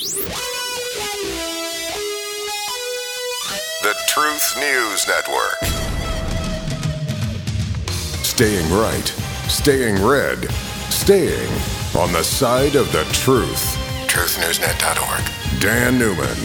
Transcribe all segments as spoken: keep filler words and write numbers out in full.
The Truth News Network. Staying right, staying red, staying on the side of the truth. truth news net dot org. Dan Newman.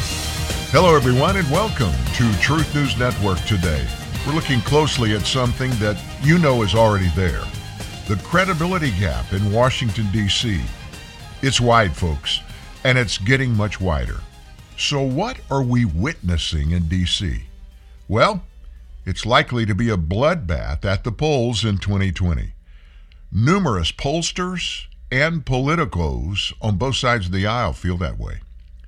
Hello, everyone, and welcome to Truth News Network today. We're looking closely at something that you know is already there. The credibility gap in Washington, D C It's wide, folks, and it's getting much wider. So what are we witnessing in D C? Well, it's likely to be a bloodbath at the polls in twenty twenty. Numerous pollsters and politicos on both sides of the aisle feel that way.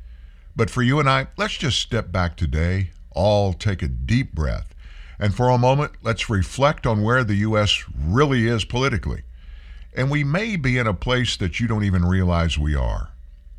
But for you and I, let's just step back today, all take a deep breath, and for a moment, let's reflect on where the U S really is politically. And we may be in a place that you don't even realize we are.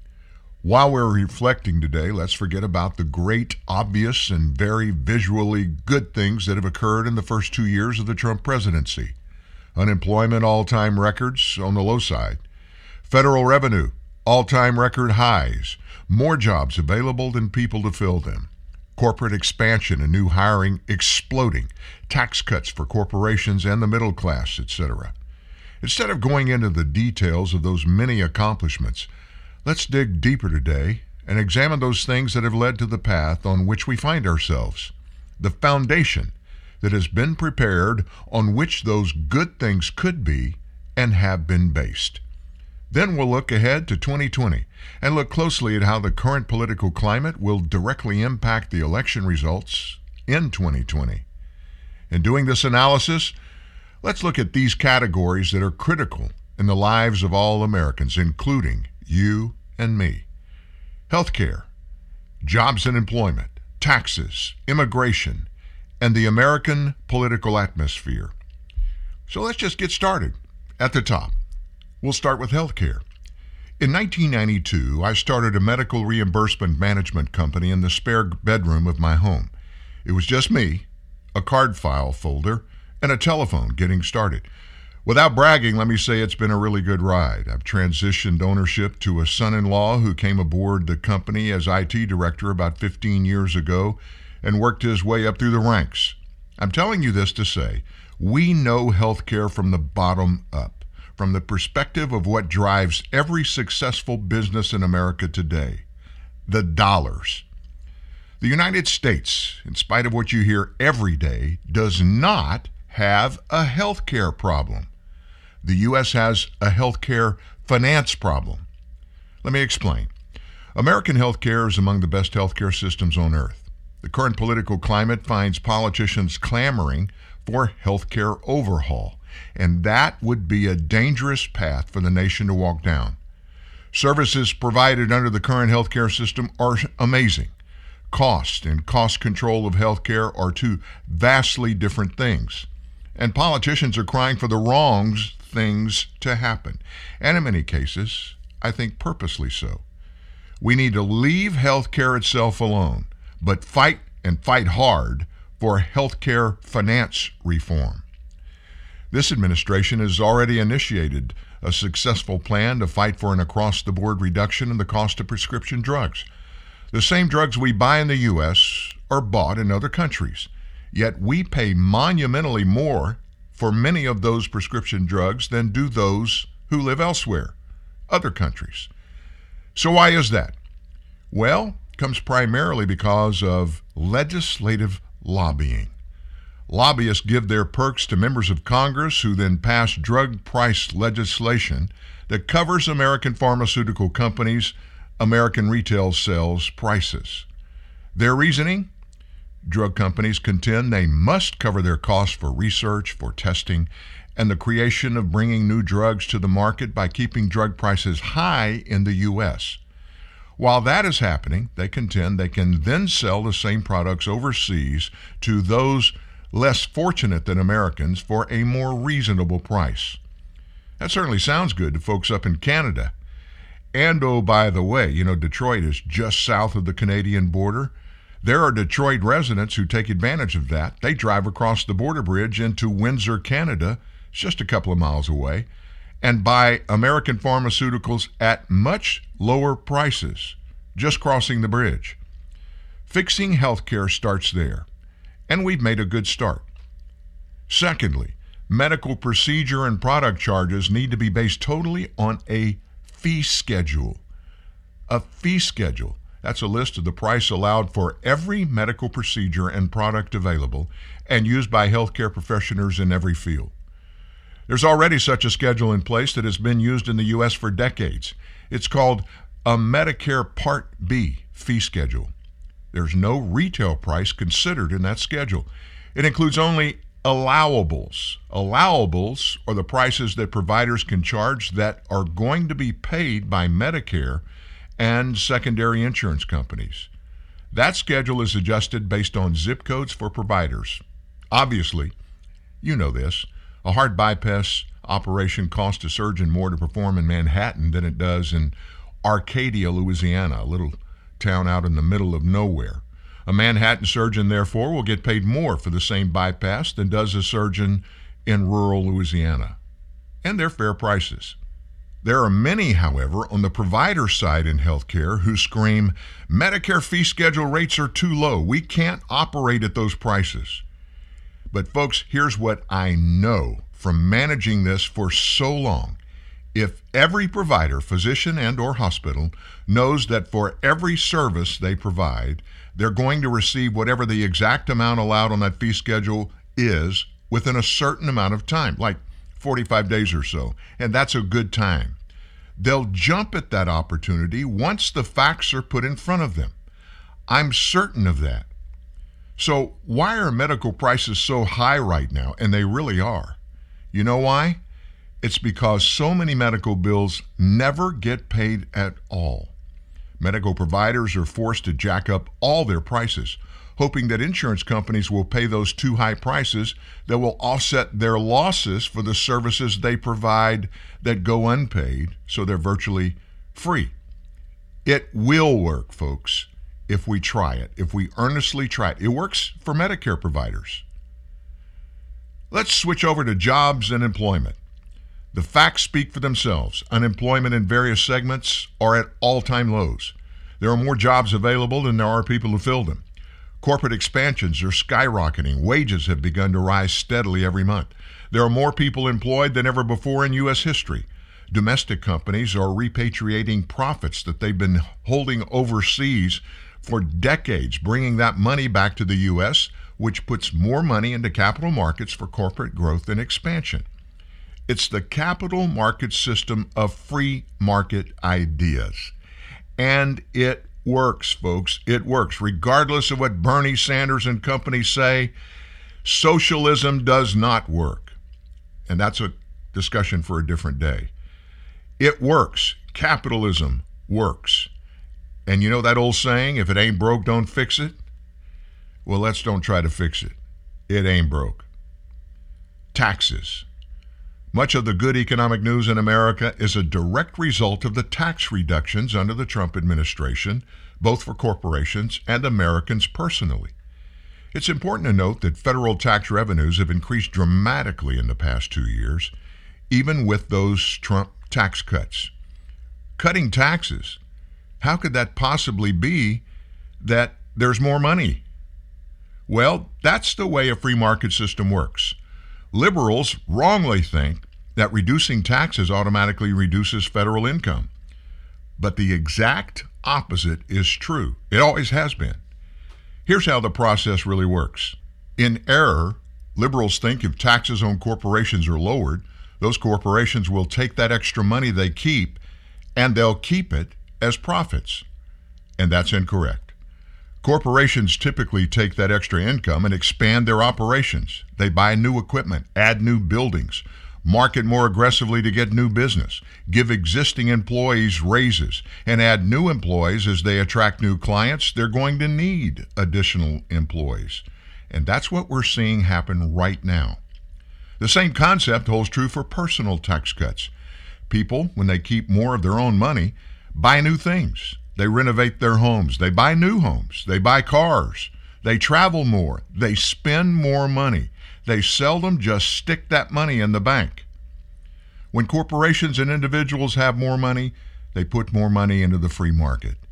While we're reflecting today, let's forget about the great, obvious, and very visually good things that have occurred in the first two years of the Trump presidency. Unemployment all-time records on the low side. Federal revenue, all-time record highs. More jobs available than people to fill them. Corporate expansion and new hiring exploding, tax cuts for corporations and the middle class, et cetera. Instead of going into the details of those many accomplishments, let's dig deeper today and examine those things that have led to the path on which we find ourselves, the foundation that has been prepared on which those good things could be and have been based. Then we'll look ahead to twenty twenty and look closely at how the current political climate will directly impact the election results in twenty twenty. In doing this analysis, let's look at these categories that are critical in the lives of all Americans, including you and me. Healthcare, jobs and employment, taxes, immigration, and the American political atmosphere. So let's just get started at the top. We'll start with healthcare. In nineteen ninety-two, I started a medical reimbursement management company in the spare bedroom of my home. It was just me, a card file folder, and a telephone getting started. Without bragging, let me say it's been a really good ride. I've transitioned ownership to a son-in-law who came aboard the company as I T director about fifteen years ago and worked his way up through the ranks. I'm telling you this to say, we know healthcare from the bottom up, from the perspective of what drives every successful business in America today, the dollars. The United States, in spite of what you hear every day, does not have a healthcare problem. The U S has a healthcare finance problem. Let me explain. American healthcare is among the best healthcare systems on earth. The current political climate finds politicians clamoring for healthcare overhaul, and that would be a dangerous path for the nation to walk down. Services provided under the current healthcare system are amazing. Cost and cost control of healthcare are two vastly different things. And politicians are crying for the wrong things to happen. And in many cases, I think purposely so. We need to leave healthcare itself alone, but fight and fight hard for healthcare finance reform. This administration has already initiated a successful plan to fight for an across-the-board reduction in the cost of prescription drugs. The same drugs we buy in the U S are bought in other countries, yet we pay monumentally more for many of those prescription drugs than do those who live elsewhere, other countries. So why is that? Well, it comes primarily because of legislative lobbying. Lobbyists give their perks to members of Congress who then pass drug price legislation that covers American pharmaceutical companies' American retail sales prices. Their reasoning? Drug companies contend they must cover their costs for research, for testing, and the creation of bringing new drugs to the market by keeping drug prices high in the U S. While that is happening, they contend they can then sell the same products overseas to those less fortunate than Americans for a more reasonable price. That certainly sounds good to folks up in Canada. And oh, by the way, you know, Detroit is just south of the Canadian border. There are Detroit residents who take advantage of that. They drive across the border bridge into Windsor, Canada, it's just a couple of miles away, and buy American pharmaceuticals at much lower prices just crossing the bridge. Fixing healthcare starts there, and we've made a good start. Secondly, medical procedure and product charges need to be based totally on a fee schedule. A fee schedule. That's a list of the price allowed for every medical procedure and product available and used by healthcare professionals in every field. There's already such a schedule in place that has been used in the U S for decades. It's called a Medicare Part B fee schedule. There's no retail price considered in that schedule. It includes only allowables. Allowables are the prices that providers can charge that are going to be paid by Medicare and secondary insurance companies. That schedule is adjusted based on zip codes for providers. Obviously, you know this, a heart bypass operation costs a surgeon more to perform in Manhattan than it does in Arcadia, Louisiana, a little town out in the middle of nowhere. A Manhattan surgeon, therefore, will get paid more for the same bypass than does a surgeon in rural Louisiana. And they're fair prices. There are many, however, on the provider side in healthcare who scream, Medicare fee schedule rates are too low. We can't operate at those prices. But folks, here's what I know from managing this for so long. If every provider, physician and or hospital, knows that for every service they provide, they're going to receive whatever the exact amount allowed on that fee schedule is within a certain amount of time, like forty-five days or so, and that's a good time. They'll jump at that opportunity once the facts are put in front of them. I'm certain of that. So why are medical prices so high right now? And they really are. You know why? It's because so many medical bills never get paid at all. Medical providers are forced to jack up all their prices, hoping that insurance companies will pay those too high prices that will offset their losses for the services they provide that go unpaid, so they're virtually free. It will work, folks, if we try it, if we earnestly try it. It works for Medicare providers. Let's switch over to jobs and employment. The facts speak for themselves. Unemployment in various segments are at all-time lows. There are more jobs available than there are people who fill them. Corporate expansions are skyrocketing. Wages have begun to rise steadily every month. There are more people employed than ever before in U S history. Domestic companies are repatriating profits that they've been holding overseas for decades, bringing that money back to the U S, which puts more money into capital markets for corporate growth and expansion. It's the capital market system of free market ideas. And it works, folks. It works. Regardless of what Bernie Sanders and company say, socialism does not work. And that's a discussion for a different day. It works. Capitalism works. And you know that old saying, if it ain't broke, don't fix it? Well, let's don't try to fix it. It ain't broke. Taxes. Much of the good economic news in America is a direct result of the tax reductions under the Trump administration, both for corporations and Americans personally. It's important to note that federal tax revenues have increased dramatically in the past two years, even with those Trump tax cuts. Cutting taxes, how could that possibly be that there's more money? Well, that's the way a free market system works. Liberals wrongly think that reducing taxes automatically reduces federal income. But the exact opposite is true. It always has been. Here's how the process really works. In error, liberals think if taxes on corporations are lowered, those corporations will take that extra money they keep and they'll keep it as profits. And that's incorrect. Corporations typically take that extra income and expand their operations. They buy new equipment, add new buildings, market more aggressively to get new business, give existing employees raises, and add new employees as they attract new clients. They're going to need additional employees. And that's what we're seeing happen right now. The same concept holds true for personal tax cuts. People, when they keep more of their own money, buy new things. They renovate their homes. They buy new homes. They buy cars. They travel more. They spend more money. They seldom just stick that money in the bank. When corporations and individuals have more money, they put more money into the free market.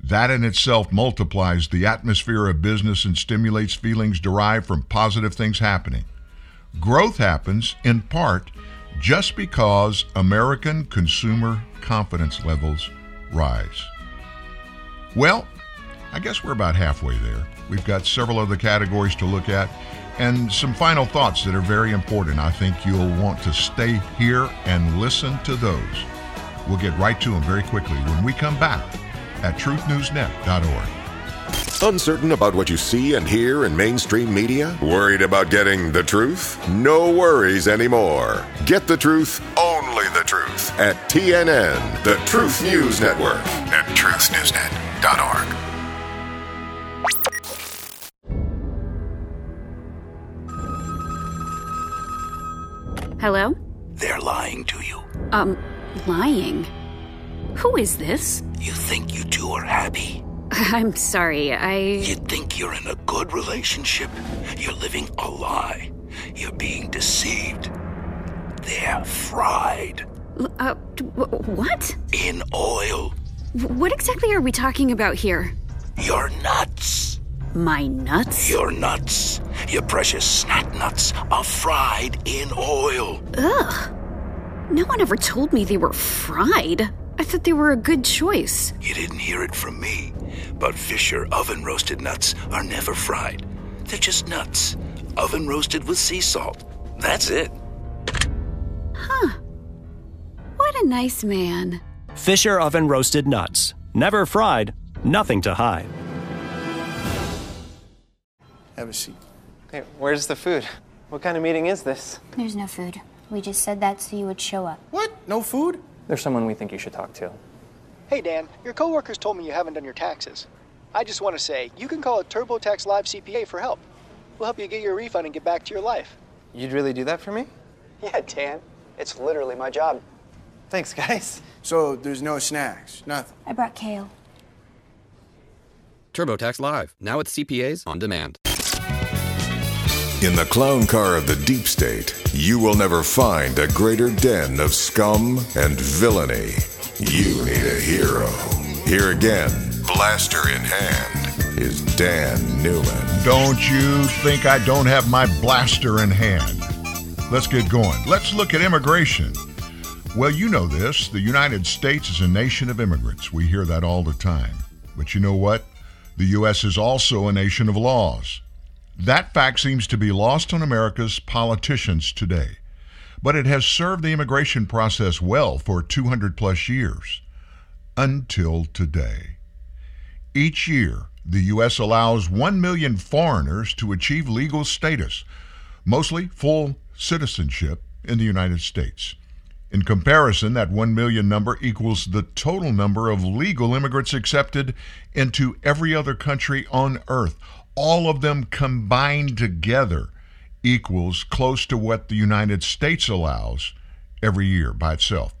That in itself multiplies the atmosphere of business and stimulates feelings derived from positive things happening. Growth happens, in part, just because American consumer confidence levels rise. Well, I guess we're about halfway there. We've got several other categories to look at and some final thoughts that are very important. I think you'll want to stay here and listen to those. We'll get right to them very quickly when we come back at truth news net dot org. Uncertain about what you see and hear in mainstream media? Worried about getting the truth? No worries anymore. Get the truth, only the truth, at T N N, the Truth News Network, at truth news net dot org. Hello? They're lying to you. Um, lying? Who is this? You think you two are happy. I'm sorry, I... You think you're in a good relationship. You're living a lie. You're being deceived. They're fried. Uh, what? In oil. What exactly are we talking about here? Your nuts. My nuts? Your nuts. Your precious snack nuts are fried in oil. Ugh. No one ever told me they were fried. I thought they were a good choice. You didn't hear it from me, but Fisher oven-roasted nuts are never fried. They're just nuts, oven-roasted with sea salt. That's it. Huh. What a nice man. Fisher oven-roasted nuts. Never fried, nothing to hide. Have a seat. Hey, where's the food? What kind of meeting is this? There's no food. We just said that so you would show up. What? No food? There's someone we think you should talk to. Hey, Dan, your coworkers told me you haven't done your taxes. I just want to say, you can call a TurboTax Live C P A for help. We'll help you get your refund and get back to your life. You'd really do that for me? Yeah, Dan. It's literally my job. Thanks, guys. So there's no snacks, nothing. I brought kale. TurboTax Live, now with C P As on demand. In the clown car of the deep state, you will never find a greater den of scum and villainy. You need a hero. Here again, blaster in hand, is Dan Newman. Don't you think I don't have my blaster in hand? Let's get going. Let's look at immigration. Well, you know this. The United States is a nation of immigrants. We hear that all the time. But you know what? The U S is also a nation of laws. That fact seems to be lost on America's politicians today. But it has served the immigration process well for two hundred plus years. Until today. Each year, the U S allows one million foreigners to achieve legal status, mostly full citizenship in the United States. In comparison, that one million number equals the total number of legal immigrants accepted into every other country on earth. All of them combined together equals close to what the United States allows every year by itself.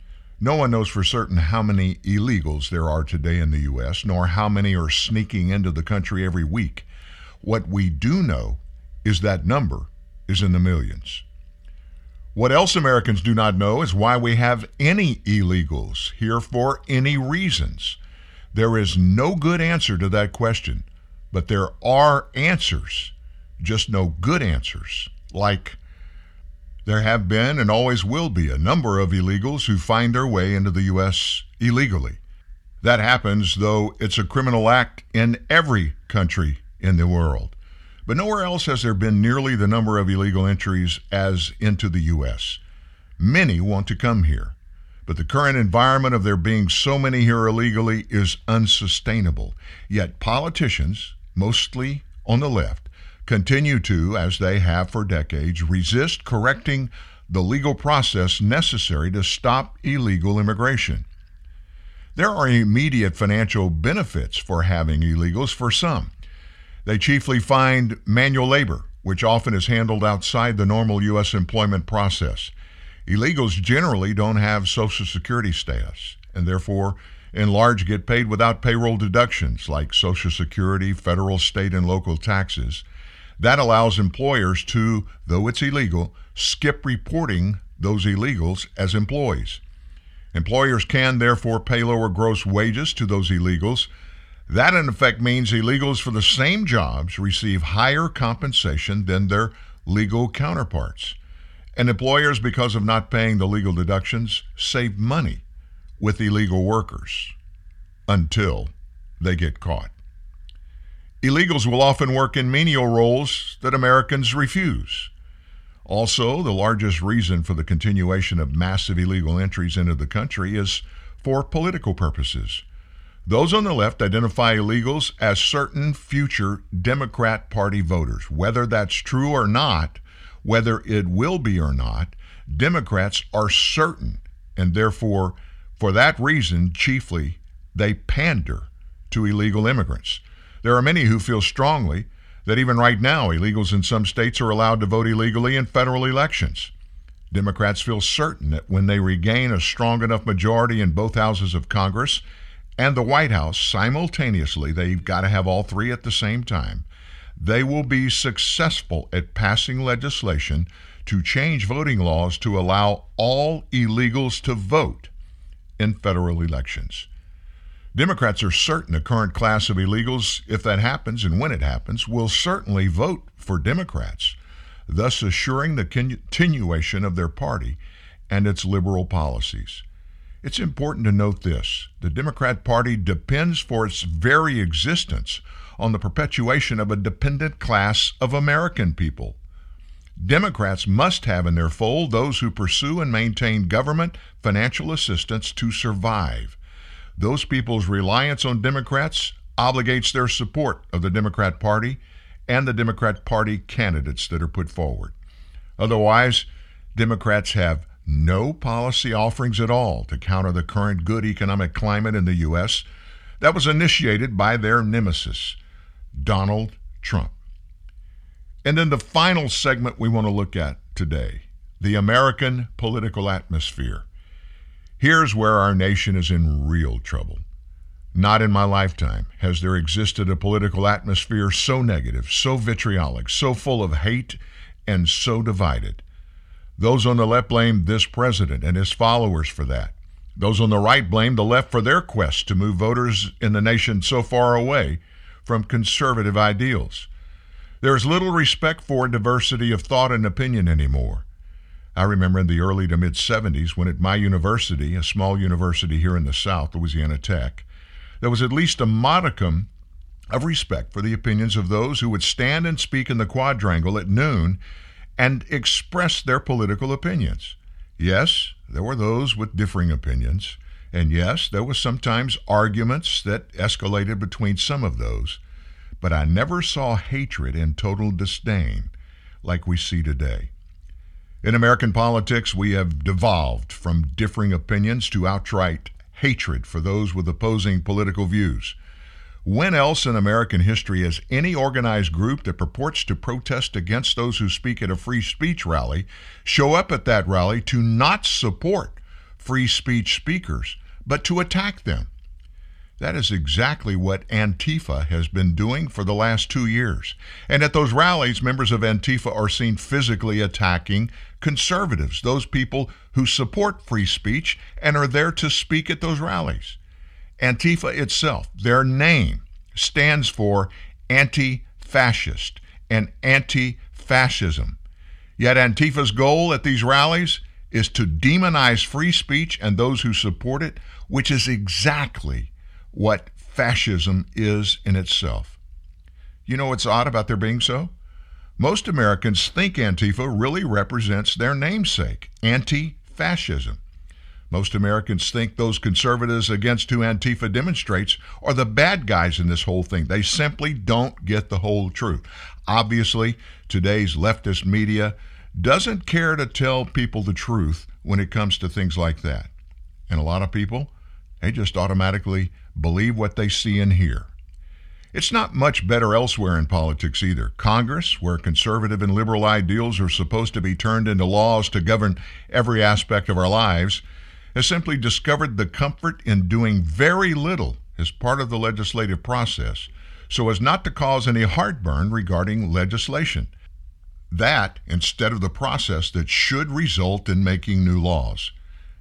No one knows for certain how many illegals there are today in the U S, nor how many are sneaking into the country every week. What we do know is that number is in the millions. What else Americans do not know is why we have any illegals here for any reasons. There is no good answer to that question, but there are answers, just no good answers, like there have been and always will be a number of illegals who find their way into the U S illegally. That happens, though it's a criminal act in every country in the world. But nowhere else has there been nearly the number of illegal entries as into the U S. Many want to come here, but the current environment of there being so many here illegally is unsustainable. Yet politicians, mostly on the left, continue to, as they have for decades, resist correcting the legal process necessary to stop illegal immigration. There are immediate financial benefits for having illegals for some. They chiefly find manual labor, which often is handled outside the normal U S employment process. Illegals generally don't have Social Security status, and therefore, in large, get paid without payroll deductions like Social Security, federal, state, and local taxes. That allows employers to, though it's illegal, skip reporting those illegals as employees. Employers can therefore pay lower gross wages to those illegals, That, in effect, means illegals for the same jobs receive higher compensation than their legal counterparts. And employers, because of not paying the legal deductions, save money with illegal workers until they get caught. Illegals will often work in menial roles that Americans refuse. Also, the largest reason for the continuation of massive illegal entries into the country is for political purposes. Those on the left identify illegals as certain future Democrat Party voters. Whether that's true or not, whether it will be or not, Democrats are certain, and therefore, for that reason, chiefly, they pander to illegal immigrants. There are many who feel strongly that even right now, illegals in some states are allowed to vote illegally in federal elections. Democrats feel certain that when they regain a strong enough majority in both houses of Congress and the White House simultaneously, they've got to have all three at the same time, they will be successful at passing legislation to change voting laws to allow all illegals to vote in federal elections. Democrats are certain the current class of illegals, if that happens and when it happens, will certainly vote for Democrats, thus assuring the continuation of their party and its liberal policies. It's important to note this. The Democrat Party depends for its very existence on the perpetuation of a dependent class of American people. Democrats must have in their fold those who pursue and maintain government financial assistance to survive. Those people's reliance on Democrats obligates their support of the Democrat Party and the Democrat Party candidates that are put forward. Otherwise, Democrats have no policy offerings at all to counter the current good economic climate in the U S that was initiated by their nemesis, Donald Trump. And then the final segment we want to look at today, the American political atmosphere. Here's where our nation is in real trouble. Not in my lifetime has there existed a political atmosphere so negative, so vitriolic, so full of hate, and so divided. Those on the left blame this president and his followers for that. Those on the right blame the left for their quest to move voters in the nation so far away from conservative ideals. There is little respect for diversity of thought and opinion anymore. I remember in the early to mid-seventies when at my university, a small university here in the South, Louisiana Tech, there was at least a modicum of respect for the opinions of those who would stand and speak in the quadrangle at noon and express their political opinions. Yes, there were those with differing opinions, and yes, there was sometimes arguments that escalated between some of those, but I never saw hatred and total disdain like we see today. In American politics, we have devolved from differing opinions to outright hatred for those with opposing political views. When else in American history has any organized group that purports to protest against those who speak at a free speech rally show up at that rally to not support free speech speakers, but to attack them? That is exactly what Antifa has been doing for the last two years. And at those rallies, members of Antifa are seen physically attacking conservatives, those people who support free speech and are there to speak at those rallies. Antifa itself, their name, stands for anti-fascist and anti-fascism. Yet Antifa's goal at these rallies is to demonize free speech and those who support it, which is exactly what fascism is in itself. You know what's odd about their being so? Most Americans think Antifa really represents their namesake, anti-fascism. Most Americans think those conservatives against whom Antifa demonstrates are the bad guys in this whole thing. They simply don't get the whole truth. Obviously, today's leftist media doesn't care to tell people the truth when it comes to things like that. And a lot of people, they just automatically believe what they see and hear. It's not much better elsewhere in politics either. Congress, where conservative and liberal ideals are supposed to be turned into laws to govern every aspect of our lives, has simply discovered the comfort in doing very little as part of the legislative process so as not to cause any heartburn regarding legislation. That instead of the process that should result in making new laws.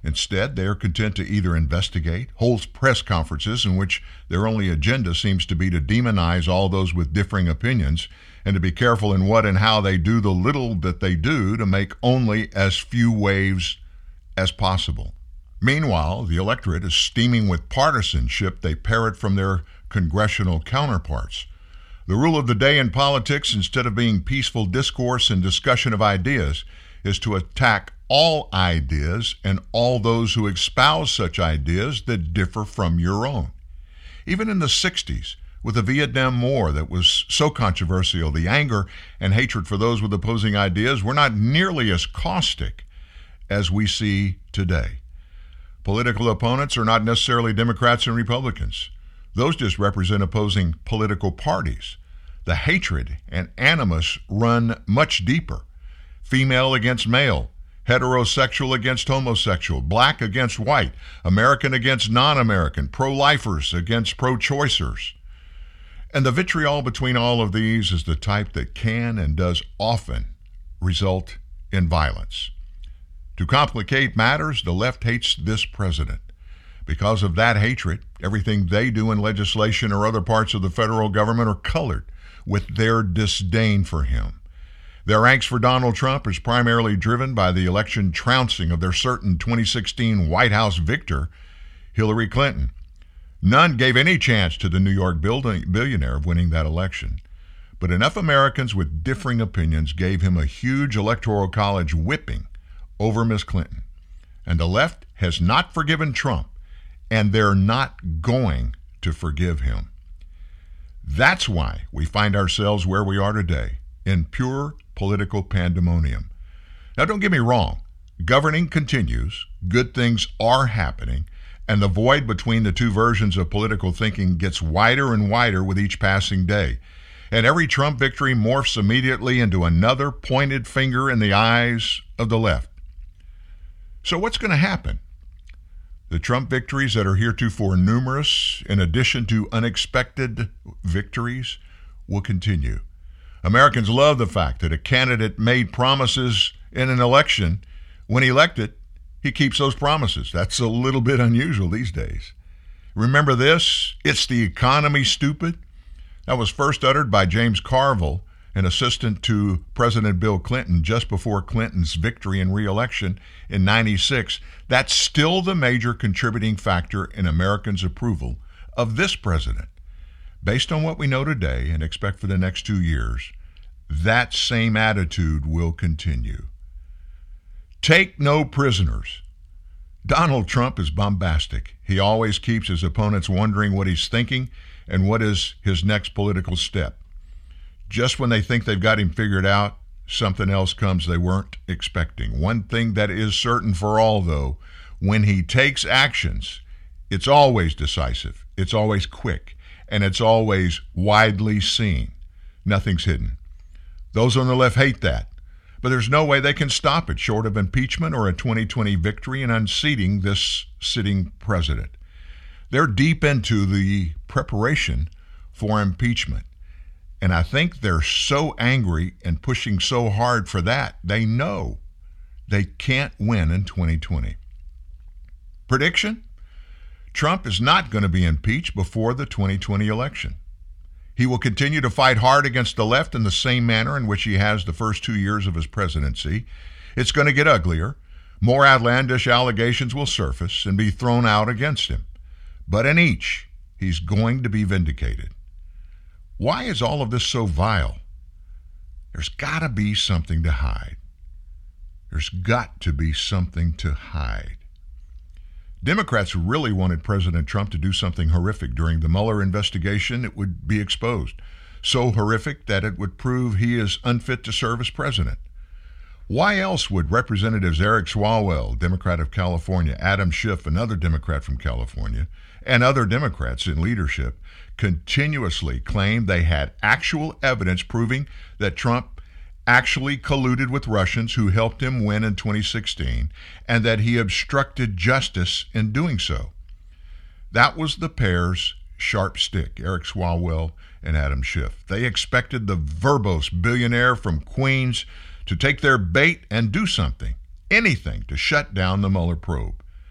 Instead, they are content to either investigate, hold press conferences in which their only agenda seems to be to demonize all those with differing opinions and to be careful in what and how they do the little that they do to make only as few waves as possible. Meanwhile, the electorate is steaming with partisanship they parrot from their congressional counterparts. The rule of the day in politics, instead of being peaceful discourse and discussion of ideas, is to attack all ideas and all those who espouse such ideas that differ from your own. Even in the sixties, with the Vietnam War that was so controversial, the anger and hatred for those with opposing ideas were not nearly as caustic as we see today. Political opponents are not necessarily Democrats and Republicans. Those just represent opposing political parties. The hatred and animus run much deeper. Female against male, heterosexual against homosexual, black against white, American against non-American, pro-lifers against pro-choicers. And the vitriol between all of these is the type that can and does often result in violence. To complicate matters, the left hates this president. Because of that hatred, everything they do in legislation or other parts of the federal government are colored with their disdain for him. Their angst for Donald Trump is primarily driven by the election trouncing of their certain twenty sixteen White House victor, Hillary Clinton. None gave any chance to the New York billionaire of winning that election. But enough Americans with differing opinions gave him a huge electoral college whipping over Miss Clinton. And the left has not forgiven Trump, and they're not going to forgive him. That's why we find ourselves where we are today, in pure political pandemonium. Now, don't get me wrong. Governing continues, good things are happening, and the void between the two versions of political thinking gets wider and wider with each passing day. And every Trump victory morphs immediately into another pointed finger in the eyes of the left. So what's going to happen? The Trump victories that are heretofore numerous, in addition to unexpected victories, will continue. Americans love the fact that a candidate made promises in an election. When elected, he keeps those promises. That's a little bit unusual these days. Remember this? It's the economy, stupid. That was first uttered by James Carville, an assistant to President Bill Clinton just before Clinton's victory and re-election in ninety-six. That's still the major contributing factor in Americans' approval of this president. Based on what we know today and expect for the next two years, that same attitude will continue. Take no prisoners. Donald Trump is bombastic. He always keeps his opponents wondering what he's thinking and what is his next political step. Just when they think they've got him figured out, something else comes they weren't expecting. One thing that is certain for all, though, when he takes actions, it's always decisive, it's always quick, and it's always widely seen. Nothing's hidden. Those on the left hate that, but there's no way they can stop it short of impeachment or a twenty twenty victory and unseating this sitting president. They're deep into the preparation for impeachment. And I think they're so angry and pushing so hard for that, they know they can't win in twenty twenty. Prediction? Trump is not going to be impeached before the twenty twenty election. He will continue to fight hard against the left in the same manner in which he has the first two years of his presidency. It's going to get uglier. More outlandish allegations will surface and be thrown out against him. But in each, he's going to be vindicated. Why is all of this so vile? There's got to be something to hide. There's got to be something to hide. Democrats really wanted President Trump to do something horrific during the Mueller investigation. It would be exposed. So horrific that it would prove he is unfit to serve as president. Why else would Representatives Eric Swalwell, Democrat of California, Adam Schiff, another Democrat from California, and other Democrats in leadership continuously claim they had actual evidence proving that Trump actually colluded with Russians who helped him win in twenty sixteen, and that he obstructed justice in doing so? That was the pair's sharp stick, Eric Swalwell and Adam Schiff. They expected the verbose billionaire from Queens to take their bait and do something, anything, to shut down the Mueller probe.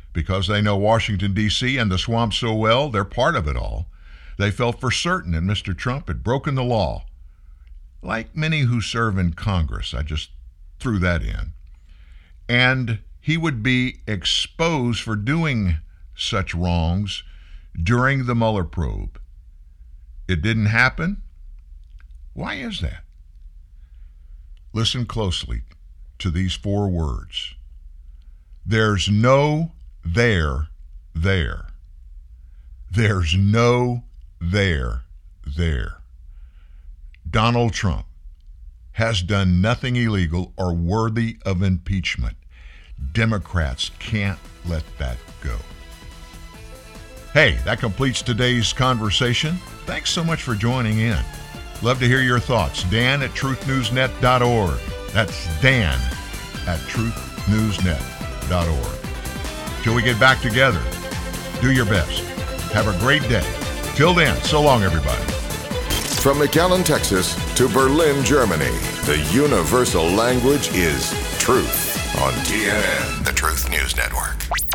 Because they know Washington, D C and the swamp so well, they're part of it all. They felt for certain that Mister Trump had broken the law. Like many who serve in Congress, I just threw that in. And he would be exposed for doing such wrongs during the Mueller probe. It didn't happen. Why is that? Listen closely to these four words. There's no there there. There's no there there. Donald Trump has done nothing illegal or worthy of impeachment. Democrats can't let that go. Hey, that completes today's conversation. Thanks so much for joining in. Love to hear your thoughts. Dan at truth news net dot org. That's Dan at truth news net dot org. Till we get back together, do your best. Have a great day. Till then, so long, everybody. From McAllen, Texas to Berlin, Germany, the universal language is truth on T N N, the Truth News Network.